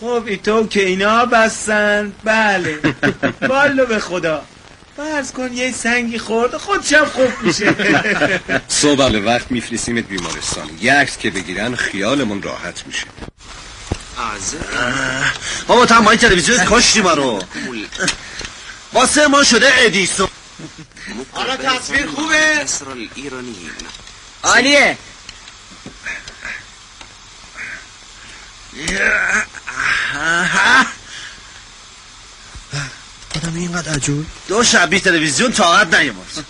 خب ایتو که اینا بستن. بله والله به خدا فرض کن یه سنگی خورد خودشم خوب میشه. صبح به وقت میفرستیمت بیمارستان، یه عکس که بگیرن خیالمون راحت میشه. بابا تو هم با این تلویزیون کاشتی ما رو. واسه ما شده ادیسون. حالا تصویر خوبه؟ عالیه. آدم اینقدر عجول 2 شب بی تلویزیون طاقت نیامد.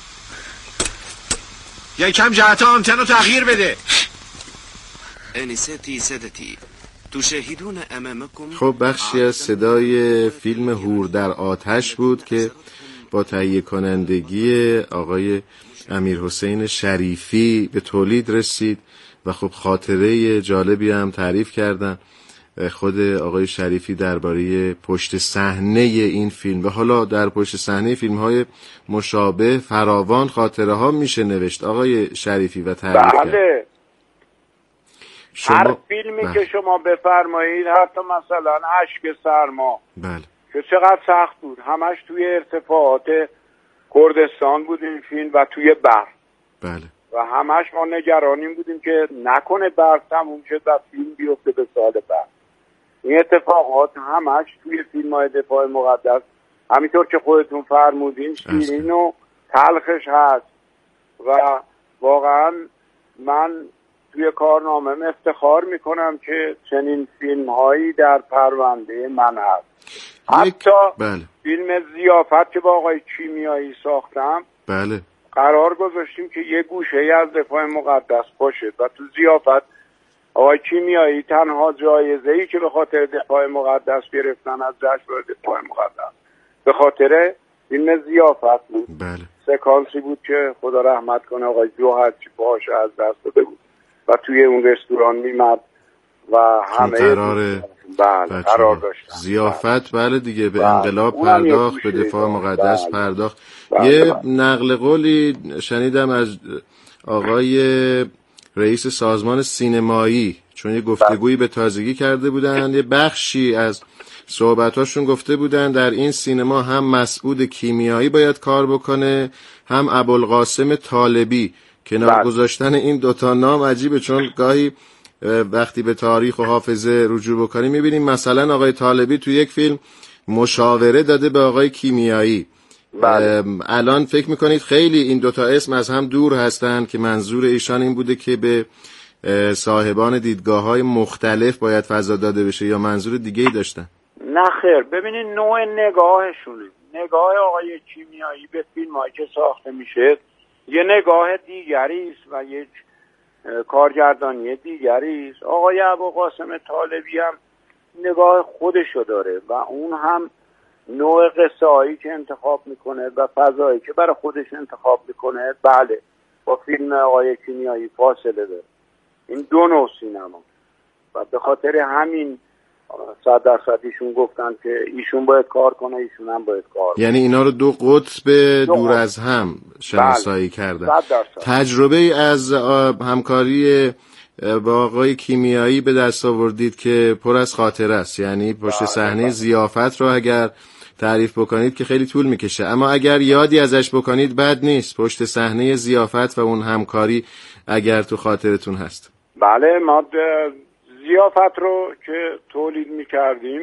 یکم جهت آنتن رو تغییر بده. آنساتي سادتي تشاهدون امامكم. خب بخشی از صدای فیلم هور در آتش بود که با تهیه کنندگی آقای امیرحسین شریفی به تولید رسید و خب خاطره جالبی هم تعریف کردن خود آقای شریفی درباره پشت صحنه این فیلم. و حالا در پشت صحنه فیلم‌های مشابه فراوان خاطره ها میشه نوشت آقای شریفی و تعریف کرد. بله. هر فیلمی که شما بفرمایید، حتی مثلا اشک سرما، بله، که چقدر سخت بود، همش توی ارتفاعات کردستان بود این فیلم و توی برف. بله. و همش ما نگرانیم بودیم که نکنه برف تموم شد و فیلم بیفته به سال بعد. این اتفاقات همش توی فیلم‌های دفاع مقدس، همینطور که خودتون فرمودین، شیرین و تلخش هست. و واقعا من توی کارنامه‌ام افتخار میکنم که چنین فیلم‌هایی در پرونده من هست. حتی بله. فیلم ضیافت که با آقای کیمیایی ساختم، بله، قرار گذاشتیم که یه گوشه‌ای از دفاع مقدس باشه و تو ضیافت آقای کیمیایی تنها جایزه‌ای که به خاطر دفاع مقدس گرفتن از جشنواره دفاع مقدس به خاطر فیلم ضیافت بود. بله. سکانسی بود که خدا رحمت کنه آقای جوهرچی باهاش از دست داده بود و توی اون رستوران میمد و همه قرار داشتن. ضیافت بله دیگه، به انقلاب پرداخت، به دفاع مقدس پرداخت. یه نقل قولی شنیدم از آقای رئیس سازمان سینمایی، چون یه گفتگویی به تازگی کرده بودن، یه بخشی از صحبتاشون گفته بودن در این سینما هم مسعود کیمیایی باید کار بکنه، هم ابوالقاسم طالبی. کنار گذاشتن این دوتا نام عجیبه، چون گاهی وقتی به تاریخ و حافظه رجوع بکنیم میبینیم مثلا آقای طالبی تو یک فیلم مشاوره داده به آقای کیمیایی. الان فکر میکنید خیلی این دوتا اسم از هم دور هستن که منظور ایشان این بوده که به صاحبان دیدگاه‌های مختلف باید فضا داده بشه یا منظور دیگه‌ای داشتن؟ نه خیر، ببینید نوع نگاهشونه. نگاه آقای کیمیایی به فیلم‌هایی که ساخته میشه یه نگاه دیگری است و یک کارگردانی دیگری است. آقای ابوالقاسم طالبی هم نگاه خودشو داره و اون هم نوع قصه هایی که انتخاب میکنه و فضایی که برای خودش انتخاب میکنه بله با فیلم آقای کیمیایی فاصله داره. این دو نوع سینما و به خاطر همین 100% ایشون گفتن که ایشون باید کار کنه، ایشون هم باید کار کنه. یعنی اینا رو دو قطب دور از هم شناسایی کردن. تجربه ای از همکاری با آقای کیمیایی به دست آوردید که پر از خاطره است، یعنی پشت صحنه ضیافت رو اگر تعریف بکنید که خیلی طول میکشه، اما اگر یادی ازش بکنید بد نیست. پشت صحنه ضیافت و اون همکاری اگر تو خاطرتون هست. بله، ما ضیافت رو که تولید میکردیم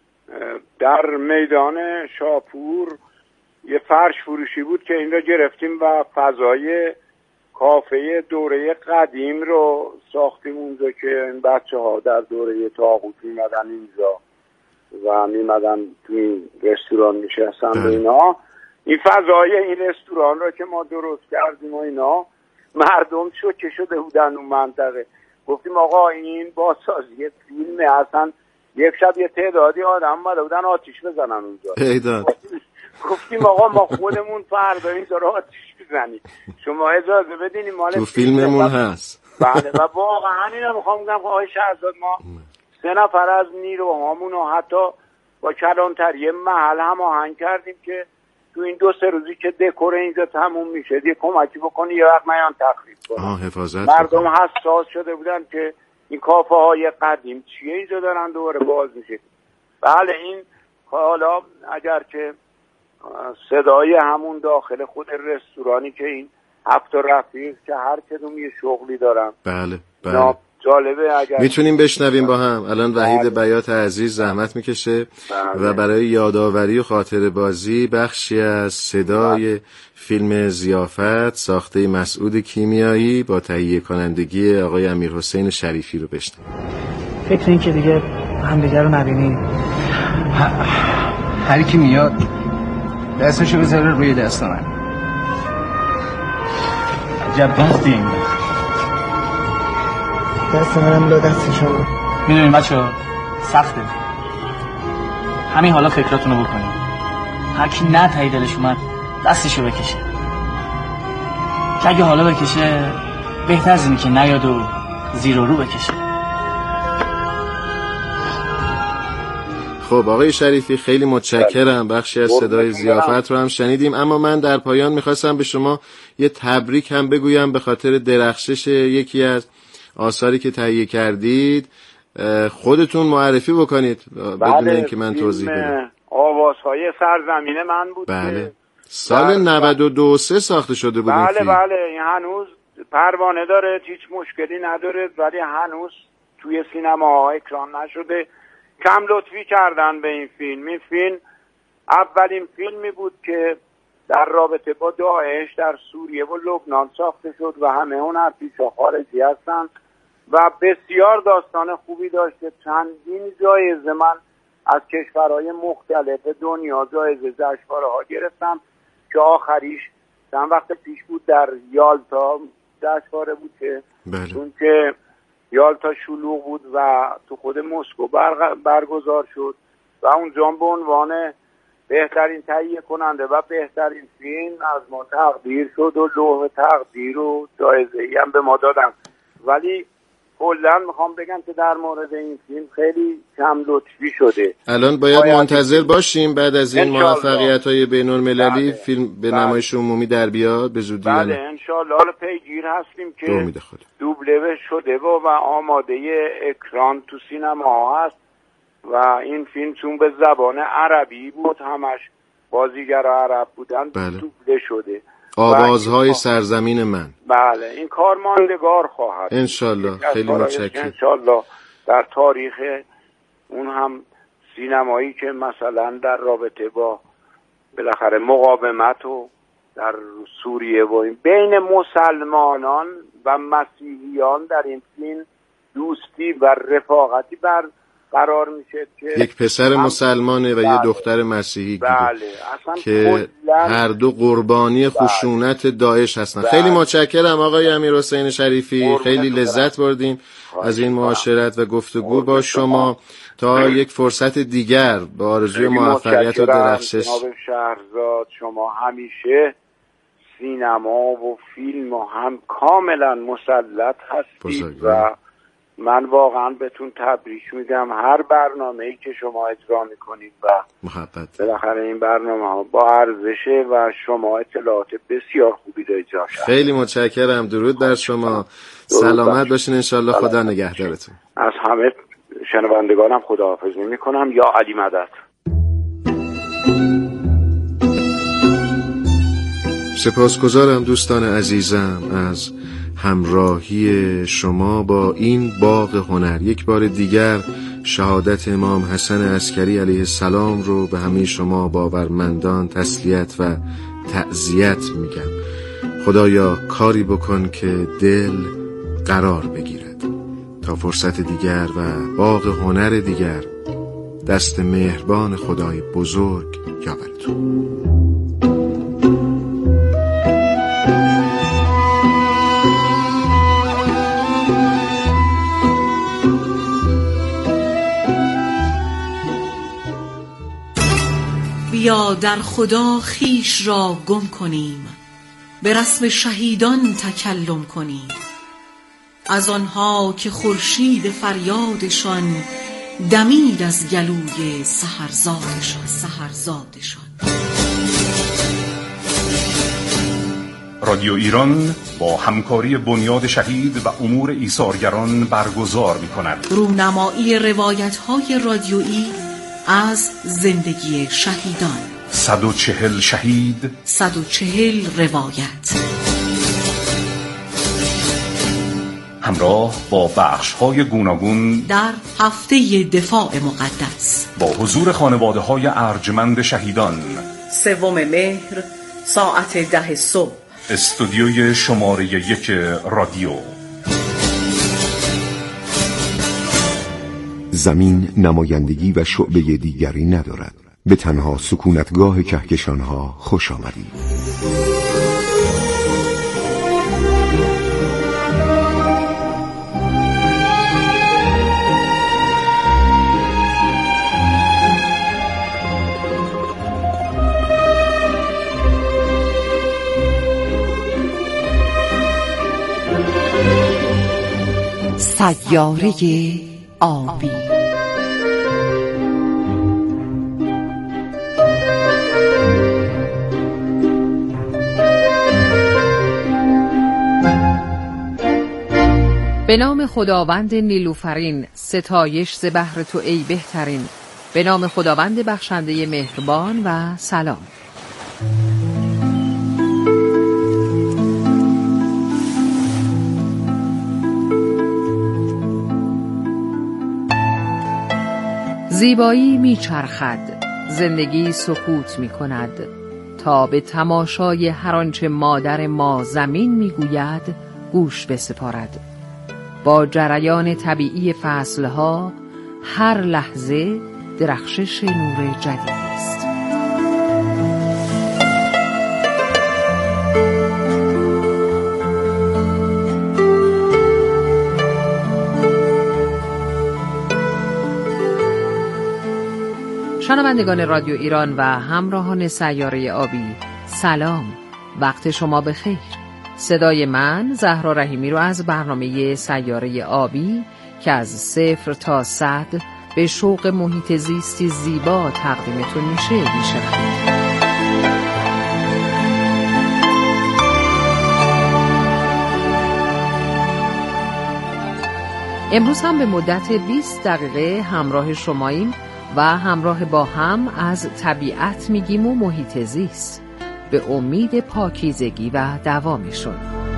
در میدان شاپور یه فرش فروشی بود که این رو گرفتیم و فضای کافه دوره قدیم رو ساختیم اونجا که این بچه ها در دوره طاغوت میمدن اینجا و میمدن توی رستوران میشستن و اینا. این فضای این رستوران رو که ما درست کردیم و اینا، مردم شوکه شده بودن اون منطقه. گفتیم آقا این بازسازی فیلمه، اصلا یک شب یه تعدادی آدم اومده بودن آتیش بزنن اونجا. گفتیم آقا ما خودمون فردا اینجا رو آتیش بزنیم، شما اجازه بدین مال تو فیلممون هست. بله و واقعا اینو میخوام بگم آقای شهرزاد، ما 3 نفر از نیروهامون رو حتی با کلانتری محل هماهنگ کردیم که تو این 2-3 روزی که دکور اینجا تموم میشه یه کمکی بکنی یه وقت میان تخریب کنن. حفاظت مردم حساس شده بودن که این کافه های قدیم چیه اینجا دارن دوباره باز میشه. بله این حالا اگر که صدای همون داخل خود رستورانی که این 7 رفیق که هر کدوم یه شغلی دارن، بله بله جالبه اگر میتونیم بشنویم با هم. الان وحید بیات عزیز زحمت میکشه و برای یادآوری و خاطره بازی بخشی از صدای فیلم ضیافت ساخته مسعود کیمیایی با تهیه کنندگی آقای امیرحسین شریفی رو بشنویم. فکر این که دیگه همدیگه رو نبینیم، هر کی میاد دستشو بذاره روی دست من. عجب بختیم. دست منم لا دست شما. میدونیم بچه‌ها سخته، همین حالا فکراتونو بکنیم. هر کی نه تایی دلش اومد دستشو بکشه، که اگه حالا بکشه بهتر از اینه که نیاد و زیر و رو بکشه. خب آقای شریفی خیلی متشکرم. بخشی از صدای ضیافت رو هم شنیدیم، اما من در پایان میخواستم به شما یه تبریک هم بگویم به خاطر درخشش یکی از آثاری که تهیه کردید. خودتون معرفی بکنید بدون اینکه من توضیح بدم. آوازهای سرزمین من بود. بله سال 92 ساخته شده بود این فیلم. بله این هنوز پروانه داره، هیچ مشکلی نداره، ولی هنوز توی سینماها اکران نشده. کم لطفی کردن به این فیلم. این فیلم اولین فیلمی بود که در رابطه با داعش در سوریه و لبنان ساخته شد و همه هنرپیشه‌ها خارجی هستند و بسیار داستان خوبی داشته. چندین جایزه من از کشورهای مختلف دنیا جایزه جشنواره‌ها گرفتم که آخریش چند وقت پیش بود در یالتا جشنواره بود که چون که یالتا شلوغ بود و تو خود مسکو برگزار شد و اونجا به عنوان بهترین تهیه کننده و بهترین فیلم از ما تقدیر شد و لوح تقدیر و جایزه‌ای هم به ما دادن. ولی کلا میخوام بگم که در مورد این فیلم خیلی کم لطفی شده. الان باید منتظر باشیم بعد از این موفقیت‌های بین‌المللی فیلم به نمایش عمومی در بیاد به زودی. بله انشالله. حالا پیگیر هستیم که دوبله شده و آماده اکران تو سینما هست و این فیلم چون به زبان عربی بود همش بازیگرا عرب بودن دوبله شده. آوازهای سرزمین من. بله این کار ماندگار خواهد انشالله. خیلی متشکرم. انشالله در تاریخ اون هم سینمایی که مثلا در رابطه با بالاخره مقاومت و در سوریه و این بین مسلمانان و مسیحیان در این فیلم دوستی و رفاقتی قرار میشه که یک پسر مسلمانه و یه دختر مسیحی که هر دو قربانی خشونت داعش هستن. خیلی متشکرم آقای امیرحسین شریفی. خیلی لذت بردیم از این معاشرت و گفتگو با شما. تا یک فرصت دیگر با آرزوی موفقیت و درخشش. جناب شهرزاد شما همیشه سینما و فیلم و هم کاملا مسلط هستید و من واقعا بهتون تبریک میگم. هر برنامه‌ای که شما اجرا میکنید و محبت بالاخره این برنامه با ارزشه و شما اطلاعات بسیار خوبی دارید. خیلی متشکرم. درود بر شما. سلامت باشین انشالله. خدا نگهدارتون. از همه شنوندگانم خداحافظی میکنم. یا علی مدد. سپاسگزارم دوستان عزیزم از همراهی شما با این باغ هنر. یک بار دیگر شهادت امام حسن عسکری علیه السلام رو به همه شما باورمندان تسلیت و تعزیت میگم. خدایا کاری بکن که دل قرار بگیرد. تا فرصت دیگر و باغ هنر دیگر، دست مهربان خدای بزرگ یاورتون. بیا در خدا خیش را گم کنیم، به رسم شهیدان تکلم کنیم. از آنها که خورشید فریادشان دمید از گلوی سحرزادشان. رادیو ایران با همکاری بنیاد شهید و امور ایثارگران برگزار می‌کند. رونمایی روایت‌های رادیویی از زندگی شهیدان. 140 شهید، 140 روایت. همراه با بخش‌های گوناگون در هفته دفاع مقدس با حضور خانواده‌های ارجمند شهیدان. 3 مهر ساعت 10 صبح، استودیوی شماره 1 رادیو. زمین نمایندگی و شعبه دیگری ندارد. به تنها سکونتگاه کهکشانها خوش آمدید. سیاره آبی. به نام خداوند نیلوفرین، ستایش ز بحر تو ای بهترین. به نام خداوند بخشنده مهربان و سلام. زیبایی میچرخد، زندگی سکوت میکند، تا به تماشای هر آنچه مادر ما زمین میگوید گوش بسپارد. با جریان طبیعی فصلها هر لحظه درخشش نور جدیدی است. شنوندگان رادیو ایران و همراهان سیاره آبی، سلام، وقت شما بخیر. صدای من زهرا رحیمی رو از برنامه سیاره آبی که از 0 تا 100 به شوق محیط زیستی زیبا تقدیمتون میشنوید. امروز هم به مدت 20 دقیقه همراه شماییم و همراه با هم از طبیعت میگیم و محیط زیست، به امید پاکیزگی و دوامشون.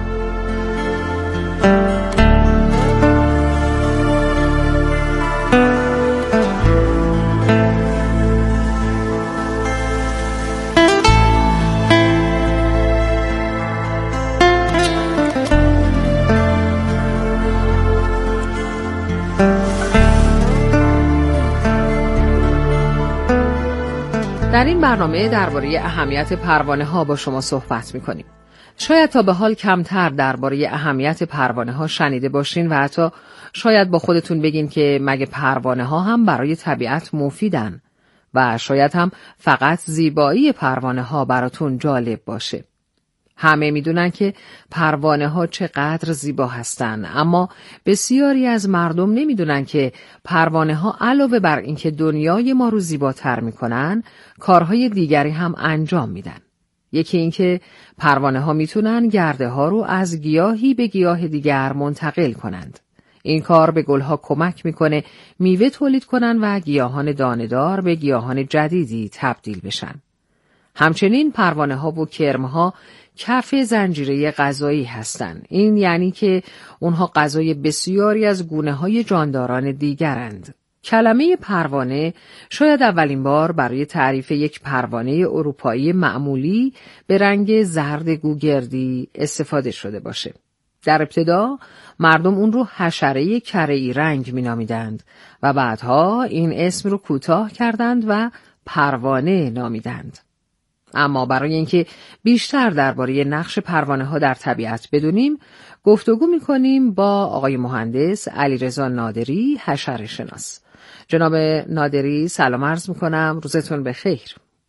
در این برنامه درباره اهمیت پروانه‌ها با شما صحبت می‌کنیم. شاید تا به حال کمتر درباره اهمیت پروانه‌ها شنیده باشین و حتی شاید با خودتون بگین که مگه پروانه‌ها هم برای طبیعت مفیدن و شاید هم فقط زیبایی پروانه‌ها براتون جالب باشه. همه میدونن که پروانه‌ها چقدر زیبا هستن، اما بسیاری از مردم نمیدونن که پروانه‌ها علاوه بر اینکه دنیای ما رو زیباتر میکنن، کارهای دیگری هم انجام میدن. یکی اینکه پروانه‌ها میتونن گرده ها رو از گیاهی به گیاه دیگر منتقل کنند. این کار به گلها کمک میکنه میوه تولید کنن و گیاهان دانه‌دار به گیاهان جدیدی تبدیل بشن. همچنین پروانه‌ها و کرم‌ها کف زنجیره غذایی هستند. این یعنی که اونها غذای بسیاری از گونه‌های جانداران دیگرند. کلمه پروانه شاید اولین بار برای تعریف یک پروانه اروپایی معمولی به رنگ زرد گوگردی استفاده شده باشه. در ابتدا مردم اون رو حشره کره‌ای رنگ می‌نامیدند و بعدها این اسم رو کوتاه کردند و پروانه نامیدند. اما برای اینکه بیشتر درباره نقش پروانه‌ها در طبیعت بدونیم، گفتگو می‌کنیم با آقای مهندس علیرضا نادری، حشره‌شناس. جناب نادری، سلام عرض می‌کنم، روزتون بخیر.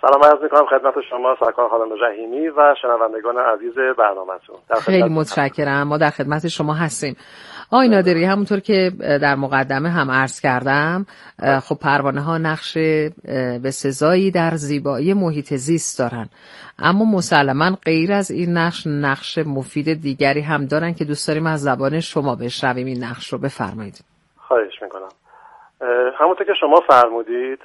سلام عرض میکنم خدمت شما سرکار خانم رحیمی و شنوندگان عزیز برنامه‌تون. خیلی متشکرم. ما در خدمت شما هستیم. آقای نادری، همونطور که در مقدمه هم عرض کردم، خب پروانه ها نقش به سزایی در زیبایی محیط زیست دارن، اما مسلماً غیر از این نقش مفید دیگری هم دارن که دوست داریم از زبان شما بشنویم. این نقش رو بفرمایید. خواهش میکنم. همونطور که شما فرمودید،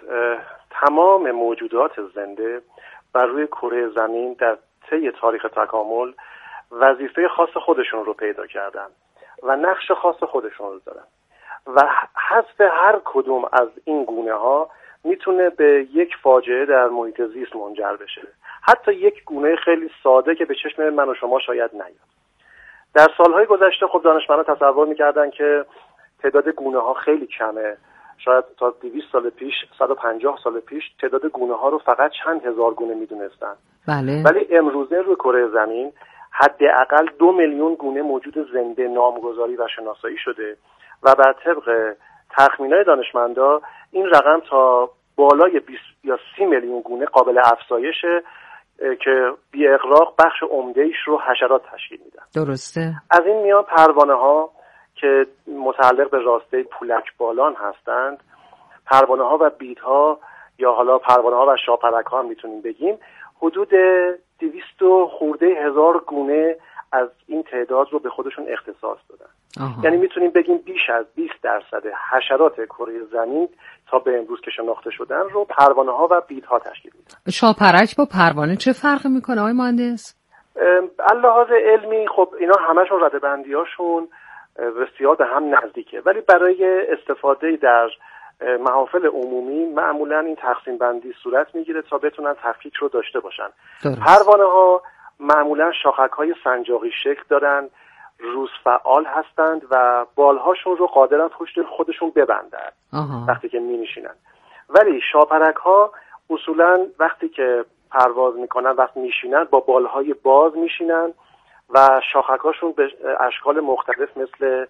تمام موجودات زنده بر روی کره زمین در طی تاریخ تکامل وظیفه خاص خودشون رو پیدا کردن و نقش خاص خودشون رو دارن و حذف هر کدوم از این گونه ها میتونه به یک فاجعه در محیط زیست منجر بشه. حتی یک گونه خیلی ساده که به چشم من و شما شاید نیاد. در سالهای گذشته خب دانشمندان تصور میکردن که تعداد گونه ها خیلی کمه. شاید تا 200 سال پیش، 150 سال پیش تعداد گونه ها رو فقط چند هزار گونه میدونستن. بله. ولی امروزه روی کره زمین حداقل 2 میلیون گونه موجود زنده نامگذاری و شناسایی شده و بر طبق تخمینای دانشمندا این رقم تا بالای 20 یا 30 میلیون گونه قابل افزایشه که بی اغراق بخش عمده‌ایش رو حشرات تشکیل میدن. درسته. از این میان پروانه ها که متعلق به راسته پولک بالان هستند، پروانه ها و بیدها یا حالا پروانه ها و شاپرک ها هم میتونیم بگیم، حدود 200 خورده هزار گونه از این تعداد رو به خودشون اختصاص دادن. یعنی میتونیم بگیم بیش از 20% حشرات کره زمین تا به امروز که شناخته شدن رو پروانه ها و بیدها تشکیل میدن. شاپرک با پروانه چه فرقی میکنه آقای مهندس؟ لحاظ علمی خب اینا همشون ردبندیاشون بسیار به هم نزدیکه، ولی برای استفاده در محافل عمومی معمولا این تقسیم بندی صورت میگیره تا بتونن تفکیک رو داشته باشن. پروانه ها معمولا شاخک های سنجاقی شکل دارن، روز فعال هستند و بالهاشون رو قادرن پشت خودشون ببندن وقتی که می نشینن. ولی شاپرک ها اصولا وقتی که پرواز میکنن، وقتی میشینن با بالهای باز میشینن و شاخکاشون به اشکال مختلف مثل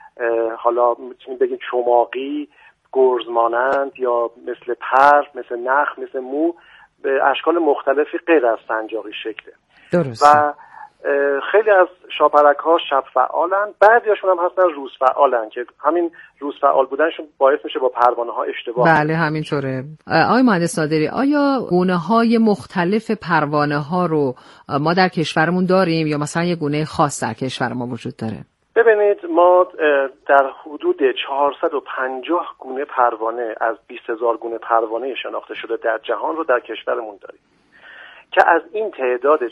حالا میتونیم بگیم چماقی، گرز مانند یا مثل پر، مثل نخ، مثل مو، به اشکال مختلفی غیر از سنجاقی شکله. درست. و خیلی از شاپرک ها شب فعالن، بعضیاشون هم هستن روز فعالن که همین روز فعال بودنشون باعث میشه با پروانه ها اشتباه. بله همینطوره. آقای مهندس نادری، آیا گونه های مختلف پروانه ها رو ما در کشورمون داریم یا مثلا یه گونه خاص در کشور ما وجود داره؟ ببینید ما در حدود 450 گونه پروانه از 20,000 گونه پروانه شناخته شده در جهان رو در کشورمون داریم که از این تعداد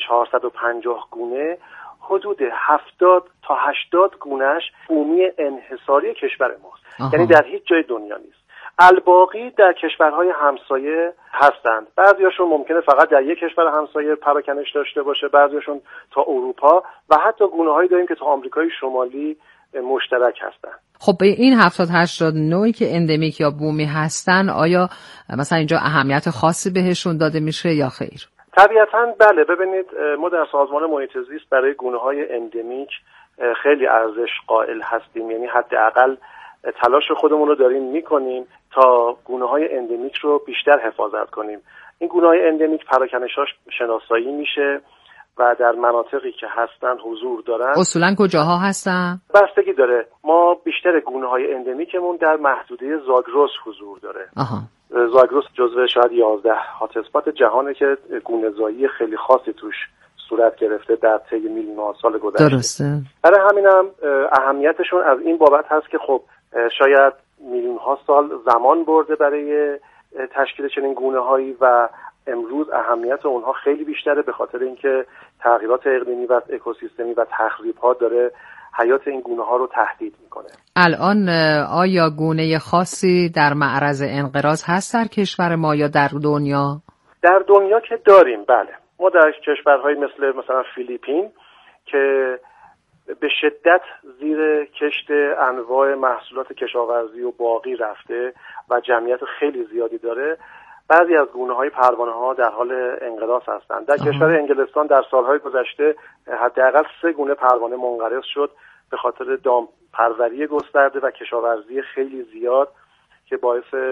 450 گونه حدود 70 تا 80 گونهش بومی انحصاری کشور ماست. یعنی در هیچ جای دنیا نیست. الباقی در کشورهای همسایه هستند. بعضیاشون ممکنه فقط در یک کشور همسایه پراکنش داشته باشه، بعضیاشون تا اروپا و حتی گونه‌هایی داریم که تا آمریکای شمالی مشترک هستند. خب به این 70-80 نوعی که اندمیک یا بومی هستن، آیا مثلا اینجا اهمیت خاصی بهشون داده میشه یا خیر؟ طبیعتاً بله. ببینید ما در سازمان محیط زیست برای گونه‌های اندمیک خیلی ارزش قائل هستیم. یعنی حداقل تلاش خودمون رو داریم میکنیم تا گونه‌های اندمیک رو بیشتر حفاظت کنیم. این گونه‌های اندمیک پراکنش‌هاش شناسایی میشه و در مناطقی که هستن حضور دارن. اصولاً کجاها هستن؟ بستگی داره. ما بیشتر گونه‌های اندمیکمون در محدوده زاگرس حضور داره. زاگرس جزو شاید 11 هات اسپات جهانه که گونه‌زایی خیلی خاصی توش صورت گرفته در طی میلیون‌ها سال گذشته. درسته. برای همینم اهمیتشون از این بابت هست که خب شاید میلیون‌ها سال زمان برده برای تشکیل چنین گونه‌هایی و امروز اهمیت اونها خیلی بیشتره به خاطر اینکه تغییرات اقلیمی و اکوسیستمی و تخریب‌ها داره حیات این گونه‌ها رو تهدید میکنه. الان آیا گونه خاصی در معرض انقراض هست در کشور ما یا در دنیا؟ در دنیا که داریم، بله. ما در کشورهای مثلا فیلیپین که به شدت زیر کشت انواع محصولات کشاورزی و باغی رفته و جمعیت خیلی زیادی داره، بعضی از گونه‌های پروانه‌ها در حال انقراض هستند. در کشور انگلستان در سالهای گذشته حداقل 3 گونه پروانه منقرض شد به خاطر دام پروری گسترده و کشاورزی خیلی زیاد که باعث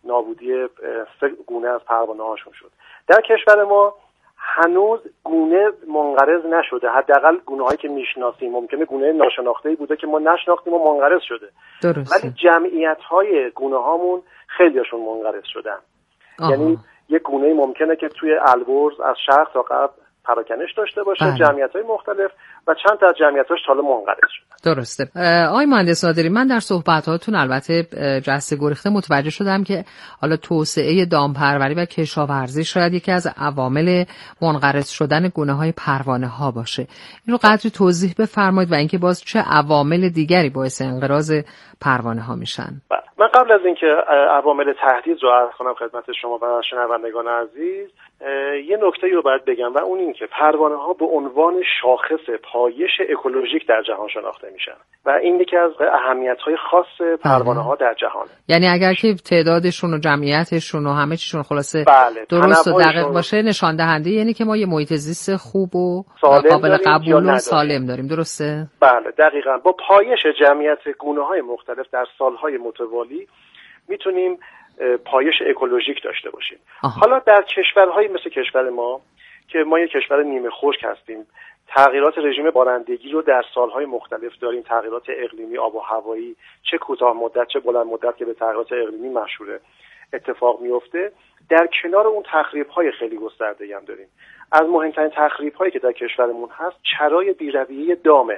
نابودی 3 گونه از پروانه هاشون شد. در کشور ما هنوز گونه منقرض نشده، حداقل گونه هایی که میشناسیم. ممکنه گونه ناشناخته‌ای بوده که ما نشناختیم و منقرض شده. درسته. ولی جمعیت های گونه هامون خیلیشون منقرض شدن. یعنی یک گونه ممکنه که توی البرز از شرق تا غرب پراکنش داشته باشه، جمعیت‌های مختلف، و چند تا از جمعیت‌هاش حالا منقرض شدن. درسته. آقای مهندس نادری، من در صحبتاتون البته جسته گریخته متوجه شدم که حالا توسعه دامپروری و کشاورزی شاید یکی از عوامل منقرض شدن گونه‌های پروانه‌ها باشه. این رو قدری توضیح بفرمایید و اینکه باز چه عوامل دیگری باعث انقراض پروانه‌ها میشن. من قبل از اینکه عوامل تهدید رو عرض کنم خدمت شما و شنوندگان عزیز، یه نکته رو باید بگم و اون این که پروانه‌ها به عنوان شاخص پایش اکولوژیک در جهان شناخته میشن و این یکی از اهمیت‌های خاص پروانه‌ها در جهان. یعنی اگر که تعدادشون و جمعیتشون و همه چیشون خلاصه درست و دقیق باشه، نشان دهنده یعنی که ما یه محیط زیست خوب و قابل قبول و سالم داریم. درسته؟ بله دقیقاً. با پایش جمعیت گونه‌های مختلف در سال‌های متوالی میتونیم پایش اکولوژیک داشته باشیم. حالا در کشورهای مثل کشور ما که ما یک کشور نیمه خشک هستیم، تغییرات رژیم بارندگی رو در سالهای مختلف داریم، تغییرات اقلیمی، آب و هوایی، چه کوتاه مدت چه بلند مدت که به تغییرات اقلیمی مشهوره اتفاق میفته. در کنار اون تخریب‌های خیلی گسترده‌ای هم داریم. از مهمترین تخریب‌هایی که در کشورمون هست چرای بی‌رویه دامه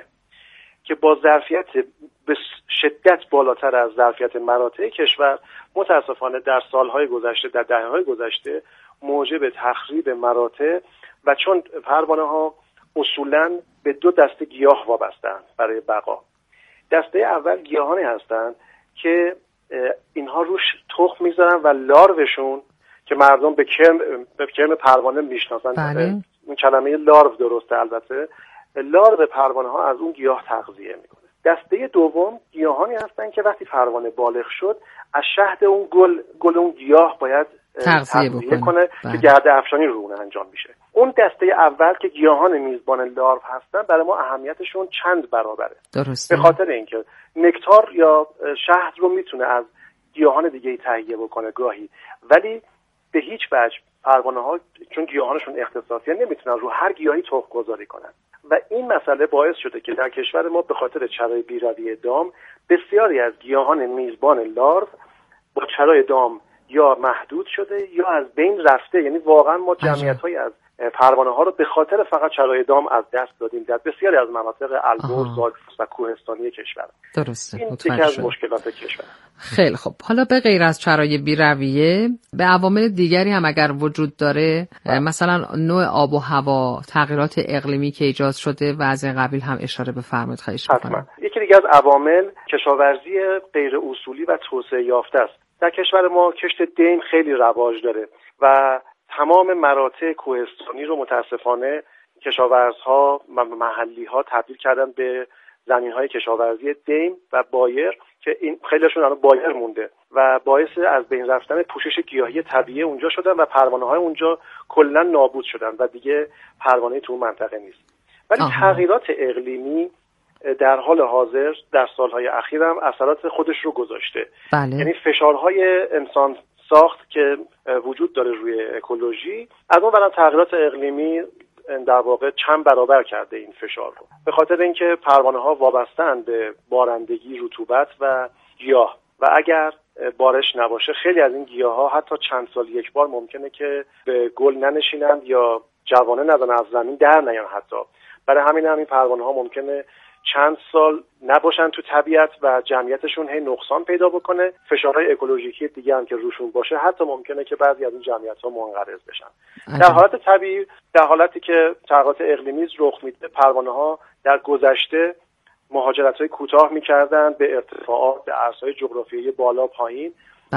که با ظرفیت به شدت بالاتر از ظرفیت مراتع کشور متاسفانه در سالهای گذشته، در دهه‌های گذشته موجب تخریب مراتع و چون پروانه‌ها اصولاً به 2 دسته گیاه وابسته‌اند برای بقا. دسته اول گیاهانی هستند که اینها روش تخم میذارن و لاروشون که مردم به کرم پروانه میشناسن، این کلمه لارو درسته البته، لارو پروانه ها از اون گیاه تغذیه میکنه. دسته دوم گیاهانی هستن که وقتی پروانه بالغ شد از شهد اون گل اون گیاه باید تغذیه کنه که گرده افشانی رو اون انجام میشه. اون دسته اول که گیاهان میزبان لارو هستن برای ما اهمیتشون چند برابره. درسته. به خاطر اینکه نکتار یا شهد رو میتونه از گیاهان دیگه تهیه بکنه گاهی، ولی به هیچ وجه پروانه ها چون گیاهانشون اختصاصیه نمیتونن رو هر گیاهی تخم گذاری کنن و این مسئله باعث شده که در کشور ما به خاطر چرای بی‌رویه دام بسیاری از گیاهان میزبان لارو با چرای دام یا محدود شده یا از بین رفته. یعنی واقعا ما جمعیت‌هایی از پروانه ها رو به خاطر فقط چرای دام از دست دادیم در بسیاری از مناطق البرز و کوهستانی کشور. درسته. این یکی از مشکلات کشور. خیلی خب. حالا به غیر از چرای بی‌رویه به عوامل دیگری هم اگر وجود داره، مثلا نوع آب و هوا، تغییرات اقلیمی که ایجاد شده و از این قبیل هم اشاره بفرمایید خواهش می‌کنم. یکی دیگه از عوامل کشاورزی غیر اصولی و توسعه یافته است. در کشور ما کشت دیم خیلی رواج داره و تمام مراتع کوهستانی رو متاسفانه کشاورزها و محلی‌ها تبدیل کردن به زمین‌های کشاورزی دیم و بایر که این خیلیشون الان بایر مونده و باعث از بین رفتن پوشش گیاهی طبیعی اونجا شدن و پروانه‌های اونجا کلاً نابود شدن و دیگه پروانه‌ای تو منطقه نیست. ولی تغییرات اقلیمی در حال حاضر در سالهای اخیر هم اثرات خودش رو گذاشته. یعنی فشارهای انسان ساخت که وجود داره روی اکولوژی، از اون برم تغییرات اقلیمی در واقع چند برابر کرده این فشار رو. به خاطر اینکه پروانه‌ها وابسته‌اند به بارندگی، رطوبت و گیاه و اگر بارش نباشه خیلی از این گیاه‌ها حتی چند سال یک بار ممکنه که به گل ننشینند یا جوانه نزنن، از زمین در نیان حتی. برای همین این پروانه‌ها ممکنه چند سال نباشن تو طبیعت و جمعیتشون هی نقصان پیدا بکنه. فشارهای اکولوژیکی دیگه هم که روشون باشه حتی ممکنه که بعضی از این جمعیت‌ها منقرض بشن. در حالت طبیعی، در حالتی که تغییرات اقلیمی رخ میده، پروانه‌ها در گذشته مهاجرت‌های کوتاه می‌کردن به ارتفاعات، به عرصه‌های جغرافیایی بالا پایین،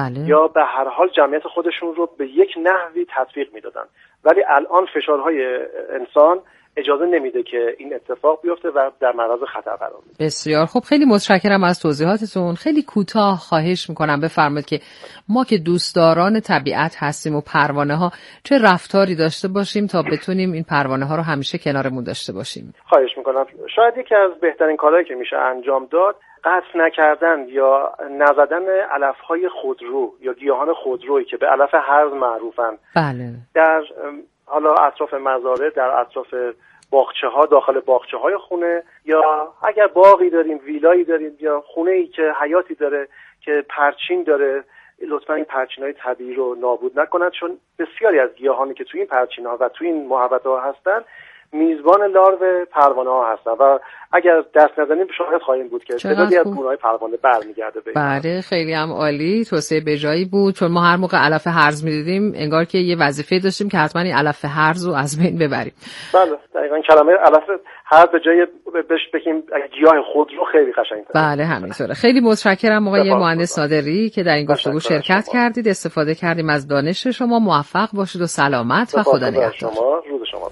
یا به هر حال جمعیت خودشون رو به یک نحوی تطبیق میدادن. ولی الان فشارهای انسان اجازه نمیده که این اتفاق بیفته و در معرض خطر قرار بگیره. بسیار خب، خیلی متشکرم از توضیحاتتون. خیلی کوتاه خواهش میکنم بفرمایید که ما که دوستداران طبیعت هستیم و پروانه ها چه رفتاری داشته باشیم تا بتونیم این پروانه ها رو همیشه کنارمون داشته باشیم. خواهش میکنم. شاید یکی از بهترین کارهایی که میشه انجام داد قطع نکردن یا نزدن علفهای خودرو یا گیاهان خودرویی که به علف هرز معروفن بله. در حالا اطراف مزارع، در اطراف باغچه‌ها، داخل باغچه‌های خونه، یا اگر باغی داریم، ویلایی داریم یا خونه‌ای که حیاتی داره که پرچین داره، لطفا این پرچین‌های طبیعی رو نابود نکنند، چون بسیاری از گیاهانی که توی این پرچین‌ها و توی این محوطه‌ها هستن میزبان لارو پروانه‌ها هستن و اگر دست نزنیم شاهد خواهیم بود که تعدادی از گونه‌های پروانه برمیگرده به بله. خیلی هم عالی، توصیه بجایی بود، چون ما هر موقع علف هرز می‌دیدیم انگار که یه وظیفه داشتیم که حتما این علف هرز رو از بین ببریم. بله دقیقاً کلمه علف هرز به جای بهش بگیم گیاه خودرو خیلی قشنگ‌تره. بله همینطوره. خیلی متشکرم آقای مهندس نادری که در این گفتگو شرکت کردید، استفاده کردیم از دانش شما. موفق باشید و سلامت و خدا نگهدار. شما روز شما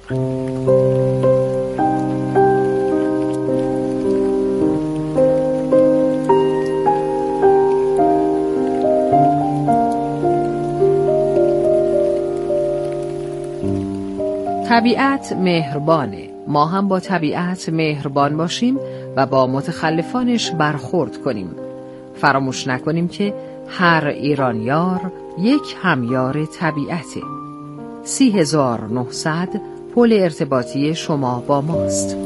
طبیعت مهربانه. ما هم با طبیعت مهربان باشیم و با متخلفانش برخورد کنیم. فراموش نکنیم که هر ایرانیار یک همیار طبیعته. 3900 پل ارتباطی شما با ماست.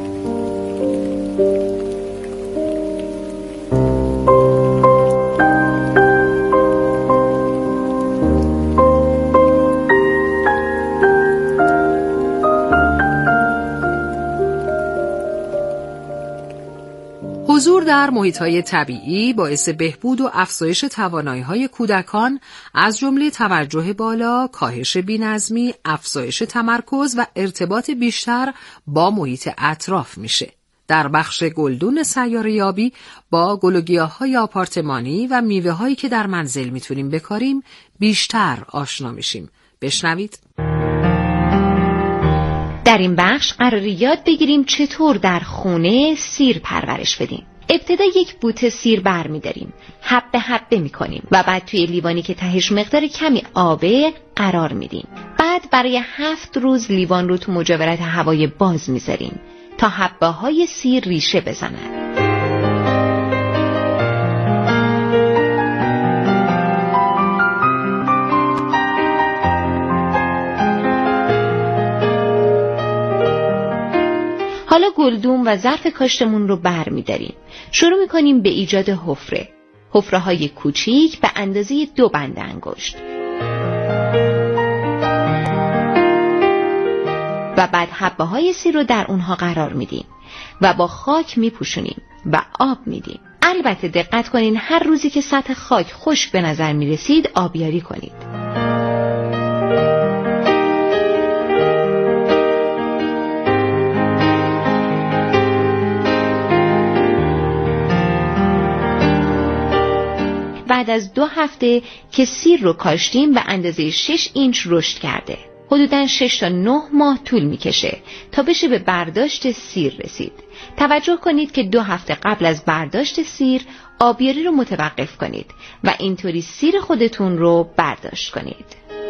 حضور در محیط‌های طبیعی باعث بهبود و افزایش توانایی‌های کودکان از جمله توجه بالا، کاهش بی‌نظمی، افزایش تمرکز و ارتباط بیشتر با محیط اطراف میشه. در بخش گلدون سیاره‌یابی با گل و گیاه‌های آپارتمانی و میوه‌هایی که در منزل میتونیم بکاریم بیشتر آشنا میشیم. بشنوید. در این بخش قراره یاد بگیریم چطور در خونه سیر پرورش بدیم. ابتدا یک بوته سیر برمی‌داریم، حبه حبه می‌کنیم و بعد توی لیوانی که تهش مقدار کمی آبه قرار میدیم. بعد برای 7 روز لیوان رو تو مجاورت هوای باز می‌ذاریم تا حبه‌های سیر ریشه بزنن. حالا گلدون و ظرف کاشتمون رو برمی‌داریم. شروع می‌کنیم به ایجاد حفره. حفره‌های کوچیک به اندازه 2 بند انگشت. و بعد حبه‌های سیر رو در اونها قرار میدیم و با خاک میپوشونیم و آب میدیم. البته دقت کنین هر روزی که سطح خاک خشک به نظر میرسید آبیاری کنید. بعد از 2 هفته که سیر رو کاشتیم به اندازه 6 اینچ رشد کرده. حدوداً 6 تا 9 ماه طول میکشه تا بشه به برداشت سیر رسید. توجه کنید که 2 هفته قبل از برداشت سیر آبیاری رو متوقف کنید و اینطوری سیر خودتون رو برداشت کنید.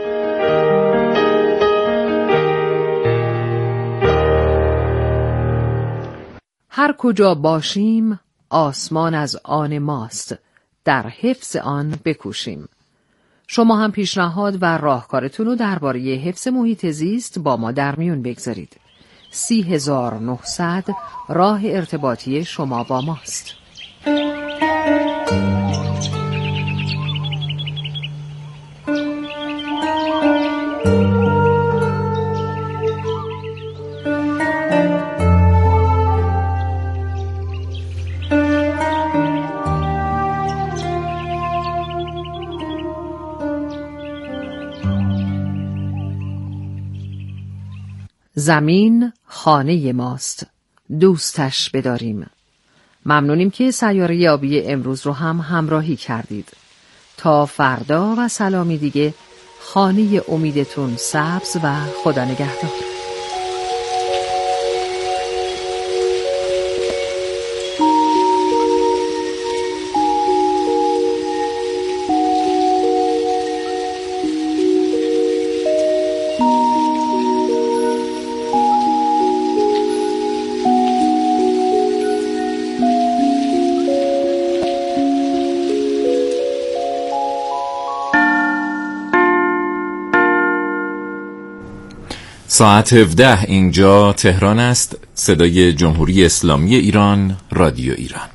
هر کجا باشیم آسمان از آن ماست، در حفظ آن بکوشیم. شما هم پیشنهاد و راهکارتون رو درباره حفظ محیط زیست با ما در میون بگذارید. 3900 راه ارتباطی شما با ماست. زمین خانه ماست، دوستش بداریم. ممنونیم که سیاره یابی امروز رو هم همراهی کردید. تا فردا و سلامی دیگه، خانه امیدتون سبز و خدا نگهدار. ساعت 17 اینجا تهران است. صدای جمهوری اسلامی ایران، رادیو ایران.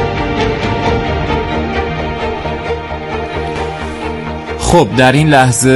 خب در این لحظه